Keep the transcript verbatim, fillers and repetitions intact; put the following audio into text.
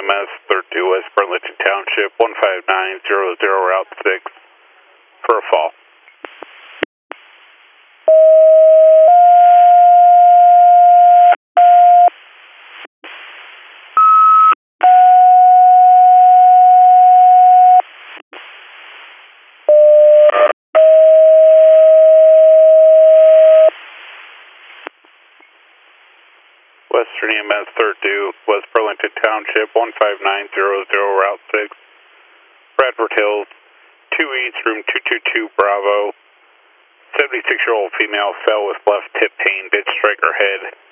M S thirty-two West Burlington Township, one five nine zero zero, Route six, for a fall. Western E M S thirty-two, West Burlington Township, one five nine zero zero, Route six, Bradford Hills, two East, room two two two, Bravo. seventy-six-year-old female fell with left hip pain, did strike her head.